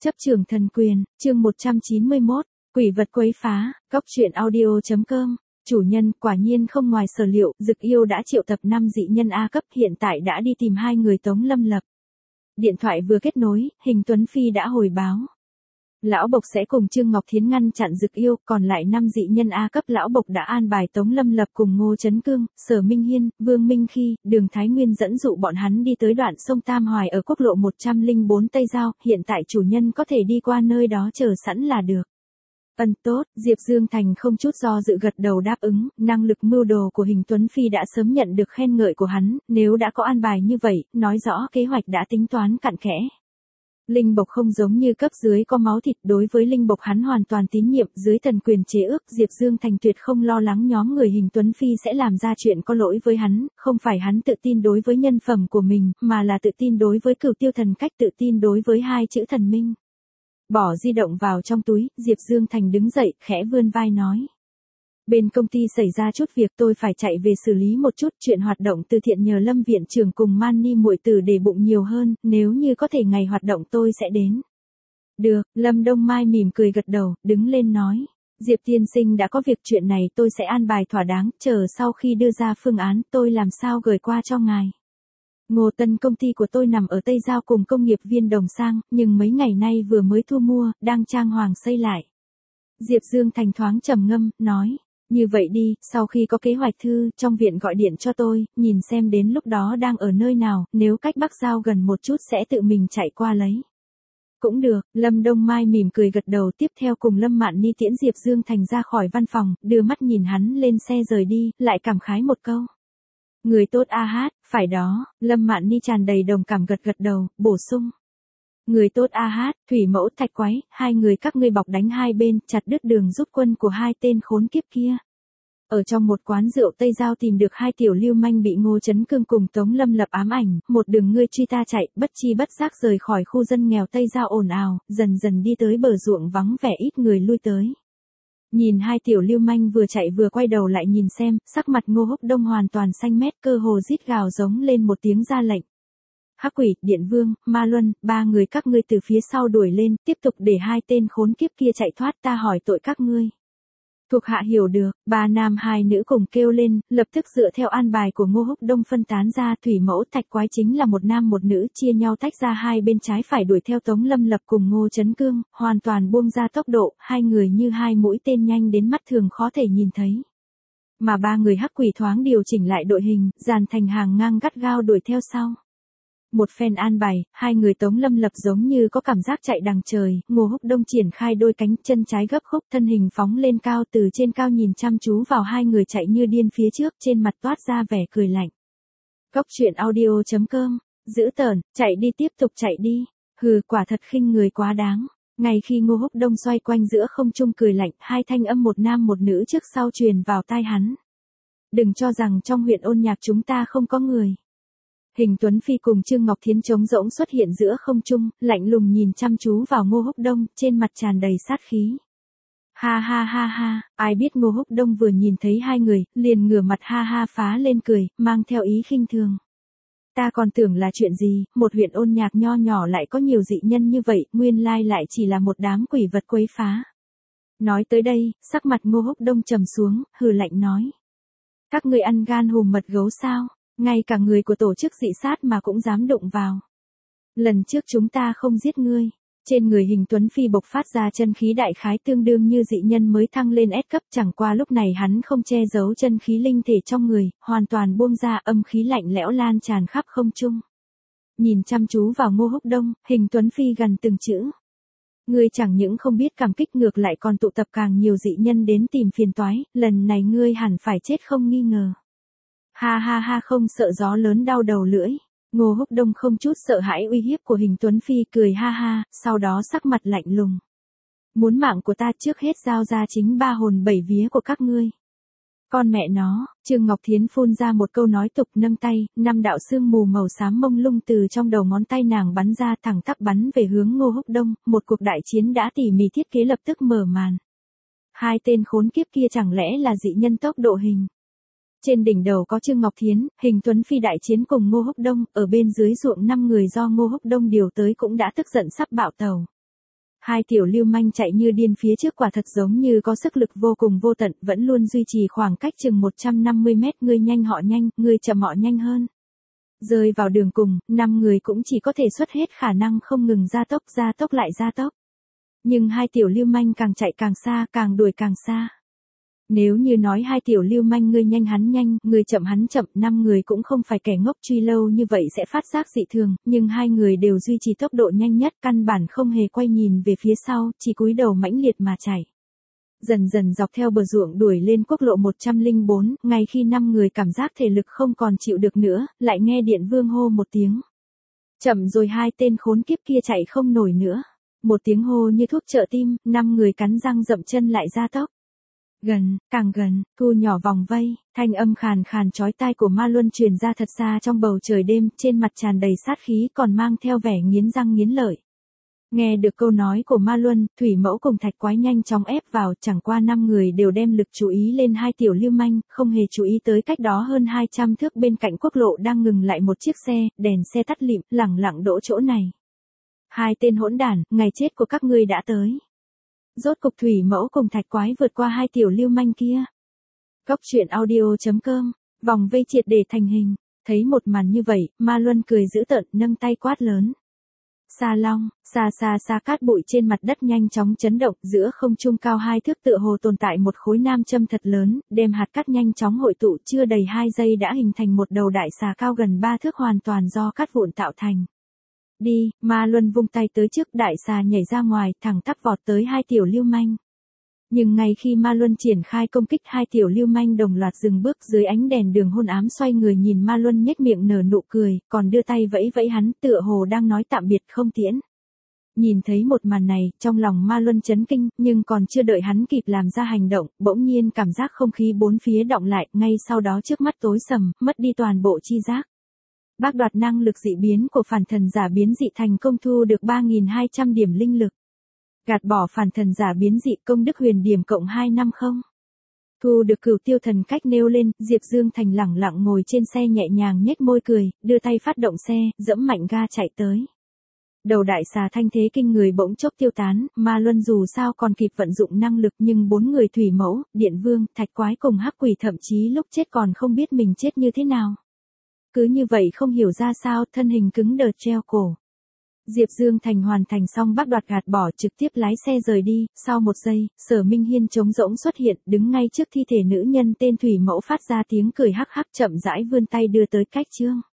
Chấp trường thần quyền, chương 191, quỷ vật quấy phá, góc truyện audio.com. Chủ nhân, quả nhiên không ngoài sở liệu, Dực Yêu đã triệu tập 5 dị nhân A cấp, hiện tại đã đi tìm 2 người Tống Lâm Lập. Điện thoại vừa kết nối, Hình Tuấn Phi đã hồi báo. Lão Bộc sẽ cùng Trương Ngọc Thiến ngăn chặn Dực Yêu, còn lại 5 dị nhân A cấp Lão Bộc đã an bài Tống Lâm Lập cùng Ngô Chấn Cương, Sở Minh Hiên, Vương Minh Khi, Đường Thái Nguyên dẫn dụ bọn hắn đi tới đoạn sông Tam Hoài ở quốc lộ 104 Tây Giao, hiện tại chủ nhân có thể đi qua nơi đó chờ sẵn là được. Tốt, Diệp Dương Thành không chút do dự gật đầu đáp ứng, năng lực mưu đồ của Hình Tuấn Phi đã sớm nhận được khen ngợi của hắn, nếu đã có an bài như vậy, nói rõ kế hoạch đã tính toán cặn kẽ. Linh Bộc không giống như cấp dưới có máu thịt, đối với Linh Bộc hắn hoàn toàn tín nhiệm, dưới thần quyền chế ước, Diệp Dương Thành tuyệt không lo lắng nhóm người Hình Tuấn Phi sẽ làm ra chuyện có lỗi với hắn, không phải hắn tự tin đối với nhân phẩm của mình, mà là tự tin đối với Cửu Tiêu Thần cách, tự tin đối với 2 chữ thần minh. Bỏ di động vào trong túi, Diệp Dương Thành đứng dậy, khẽ vươn vai nói. Bên công ty xảy ra chút việc, tôi phải chạy về xử lý một chút chuyện hoạt động từ thiện, nhờ Lâm viện trưởng cùng Mani muội tử để bụng nhiều hơn, nếu như có thể ngày hoạt động tôi sẽ đến. Được, Lâm Đông Mai mỉm cười gật đầu, đứng lên nói. Diệp tiên sinh đã có việc, chuyện này tôi sẽ an bài thỏa đáng, chờ sau khi đưa ra phương án tôi làm sao gửi qua cho ngài. Ngô Tân công ty của tôi nằm ở Tây Giao cùng công nghiệp viên Đồng Sang, nhưng mấy ngày nay vừa mới thu mua, đang trang hoàng xây lại. Diệp Dương Thành thoáng trầm ngâm, nói. Như vậy đi, sau khi có kế hoạch thư, trong viện gọi điện cho tôi, nhìn xem đến lúc đó đang ở nơi nào, nếu cách Bắc Giao gần một chút sẽ tự mình chạy qua lấy. Cũng được, Lâm Đông Mai mỉm cười gật đầu, tiếp theo cùng Lâm Mạn Ni tiễn Diệp Dương Thành ra khỏi văn phòng, đưa mắt nhìn hắn lên xe rời đi, lại cảm khái một câu. Người tốt a hát, phải đó, Lâm Mạn Ni tràn đầy đồng cảm gật đầu, bổ sung. Người tốt a hát, Thủy Mẫu Thạch Quái, 2 người các ngươi bọc đánh hai bên, chặt đứt đường rút quân của 2 tên khốn kiếp kia. Ở trong một quán rượu Tây Giao tìm được 2 tiểu lưu manh bị Ngô Chấn Cương cùng Tống Lâm Lập ám ảnh, một đường ngươi truy ta chạy, bất chi bất giác rời khỏi khu dân nghèo Tây Giao ồn ào, dần dần đi tới bờ ruộng vắng vẻ ít người lui tới. Nhìn 2 tiểu lưu manh vừa chạy vừa quay đầu lại nhìn xem, sắc mặt Ngô Húc Đông hoàn toàn xanh mét, cơ hồ rít gào giống lên một tiếng ra lệnh. Hắc Quỷ, Điện Vương, Ma Luân, 3 người các ngươi từ phía sau đuổi lên, tiếp tục để 2 tên khốn kiếp kia chạy thoát, ta hỏi tội các ngươi. Thuộc hạ hiểu được, 3 nam 2 nữ cùng kêu lên, lập tức dựa theo an bài của Ngô Húc Đông phân tán ra. Thủy Mẫu Thạch Quái chính là một nam một nữ, chia nhau tách ra hai bên trái phải đuổi theo Tống Lâm Lập cùng Ngô Chấn Cương, hoàn toàn buông ra tốc độ, 2 người như 2 mũi tên nhanh đến mắt thường khó thể nhìn thấy. Mà 3 người Hắc Quỷ thoáng điều chỉnh lại đội hình, dàn thành hàng ngang gắt gao đuổi theo sau. Một phen an bài, 2 người Tống Lâm Lập giống như có cảm giác chạy đằng trời, Ngô Húc Đông triển khai đôi cánh, chân trái gấp khúc, thân hình phóng lên cao, từ trên cao nhìn chăm chú vào 2 người chạy như điên phía trước, trên mặt toát ra vẻ cười lạnh. Góc truyện audio.com, dữ tợn, chạy đi, tiếp tục chạy đi, hừ, quả thật khinh người quá đáng. Ngay khi Ngô Húc Đông xoay quanh giữa không trung cười lạnh, 2 thanh âm một nam một nữ trước sau truyền vào tai hắn. Đừng cho rằng trong huyện Ôn Nhạc chúng ta không có người. Hình Tuấn Phi cùng Trương Ngọc Thiến trống rỗng xuất hiện giữa không trung, lạnh lùng nhìn chăm chú vào Ngô Húc Đông, trên mặt tràn đầy sát khí. Ha ha ha ha, ai biết Ngô Húc Đông vừa nhìn thấy 2 người, liền ngửa mặt ha ha phá lên cười, mang theo ý khinh thường. Ta còn tưởng là chuyện gì, một huyện Ôn Nhạc nho nhỏ lại có nhiều dị nhân như vậy, nguyên lai lại chỉ là một đám quỷ vật quấy phá. Nói tới đây, sắc mặt Ngô Húc Đông trầm xuống, hừ lạnh nói. Các ngươi ăn gan hùm mật gấu sao? Ngay cả người của tổ chức dị sát mà cũng dám đụng vào. Lần trước chúng ta không giết ngươi. Trên người Hình Tuấn Phi bộc phát ra chân khí đại khái tương đương như dị nhân mới thăng lên S cấp, chẳng qua lúc này hắn không che giấu chân khí linh thể trong người, hoàn toàn buông ra, âm khí lạnh lẽo lan tràn khắp không trung. Nhìn chăm chú vào Ngô Húc Đông, Hình Tuấn Phi gần từng chữ. Ngươi chẳng những không biết cảm kích, ngược lại còn tụ tập càng nhiều dị nhân đến tìm phiền toái, lần này ngươi hẳn phải chết không nghi ngờ. Ha ha ha, không sợ gió lớn đau đầu lưỡi. Ngô Húc Đông không chút sợ hãi uy hiếp của Hình Tuấn Phi, cười ha ha, sau đó sắc mặt lạnh lùng. Muốn mạng của ta, trước hết giao ra chính 3 hồn 7 vía của các ngươi. Con mẹ nó, Trương Ngọc Thiến phun ra một câu nói tục, nâng tay, 5 đạo sương mù màu xám mông lung từ trong đầu ngón tay nàng bắn ra, thẳng tắp bắn về hướng Ngô Húc Đông, một cuộc đại chiến đã tỉ mỉ thiết kế lập tức mở màn. 2 tên khốn kiếp kia chẳng lẽ là dị nhân tốc độ hình? Trên đỉnh đầu có Trương Ngọc Thiến, Hình Tuấn Phi đại chiến cùng Ngô Húc Đông, ở bên dưới ruộng 5 người do Ngô Húc Đông điều tới cũng đã tức giận sắp bạo tàu. Hai tiểu lưu manh chạy như điên phía trước quả thật giống như có sức lực vô cùng vô tận, vẫn luôn duy trì khoảng cách chừng 150 mét, người nhanh họ nhanh, người chậm họ nhanh hơn. Rơi vào đường cùng, 5 người cũng chỉ có thể xuất hết khả năng không ngừng gia tốc lại gia tốc. Nhưng hai tiểu lưu manh càng chạy càng xa, càng đuổi càng xa. Nếu như nói hai tiểu lưu manh người nhanh hắn chậm, 5 người cũng không phải kẻ ngốc, truy lâu như vậy sẽ phát giác dị thường, nhưng hai người đều duy trì tốc độ nhanh nhất, căn bản không hề quay nhìn về phía sau, chỉ cúi đầu mãnh liệt mà chạy. Dần dần dọc theo bờ ruộng đuổi lên quốc lộ 104, ngay khi 5 người cảm giác thể lực không còn chịu được nữa, lại nghe Điện Vương hô một tiếng. Chậm rồi, hai tên khốn kiếp kia chạy không nổi nữa. Một tiếng hô như thuốc trợ tim, 5 người cắn răng dậm chân lại gia tốc. Gần, càng gần, thu nhỏ vòng vây, thanh âm khàn khàn chói tai của Ma Luân truyền ra thật xa trong bầu trời đêm, trên mặt tràn đầy sát khí còn mang theo vẻ nghiến răng nghiến lợi. Nghe được câu nói của Ma Luân, Thủy Mẫu cùng Thạch Quái nhanh chóng ép vào, chẳng qua 5 người đều đem lực chú ý lên hai tiểu lưu manh, không hề chú ý tới cách đó hơn 200 thước bên cạnh quốc lộ đang ngừng lại một chiếc xe, đèn xe tắt lịm, lẳng lặng đỗ chỗ này. Hai tên hỗn đản, ngày chết của các ngươi đã tới. Rốt cục Thủy Mẫu cùng Thạch Quái vượt qua hai tiểu lưu manh kia. Cốc truyện audio.com, vòng vây triệt để thành hình. Thấy một màn như vậy, Ma Luân cười dữ tợn, nâng tay quát lớn. Sa Long, xa cát bụi trên mặt đất nhanh chóng chấn động, giữa không trung cao 2 thước tựa hồ tồn tại một khối nam châm thật lớn, đem hạt cát nhanh chóng hội tụ, chưa đầy 2 giây đã hình thành một đầu đại xà cao gần 3 thước hoàn toàn do cát vụn tạo thành. Đi, Ma Luân vung tay tới trước, đại xà nhảy ra ngoài, thẳng tắp vọt tới hai tiểu lưu manh. Nhưng ngay khi Ma Luân triển khai công kích, hai tiểu lưu manh đồng loạt dừng bước, dưới ánh đèn đường hôn ám xoay người nhìn Ma Luân nhếch miệng nở nụ cười, còn đưa tay vẫy vẫy hắn, tựa hồ đang nói tạm biệt không tiễn. Nhìn thấy một màn này, trong lòng Ma Luân chấn kinh, nhưng còn chưa đợi hắn kịp làm ra hành động, bỗng nhiên cảm giác không khí bốn phía đọng lại, ngay sau đó trước mắt tối sầm, mất đi toàn bộ chi giác. Bác đoạt năng lực dị biến của phản thần giả biến dị thành công, thu được 3.200 điểm linh lực. Gạt bỏ phản thần giả biến dị, công đức huyền điểm cộng 250. Thu được cửu tiêu thần cách nêu lên, Diệp Dương Thành lẳng lặng ngồi trên xe nhẹ nhàng nhếch môi cười, đưa tay phát động xe, dẫm mạnh ga chạy tới. Đầu đại xà thanh thế kinh người bỗng chốc tiêu tán, Ma Luân dù sao còn kịp vận dụng năng lực, nhưng 4 người Thủy Mẫu, Điện Vương, Thạch Quái cùng Hắc Quỷ thậm chí lúc chết còn không biết mình chết như thế nào. Cứ như vậy không hiểu ra sao, thân hình cứng đờ treo cổ. Diệp Dương Thành hoàn thành xong bác đoạt gạt bỏ, trực tiếp lái xe rời đi, sau 1 giây, Sở Minh Hiên trống rỗng xuất hiện, đứng ngay trước thi thể nữ nhân tên Thủy Mẫu, phát ra tiếng cười hắc hắc, chậm rãi vươn tay đưa tới cách chương.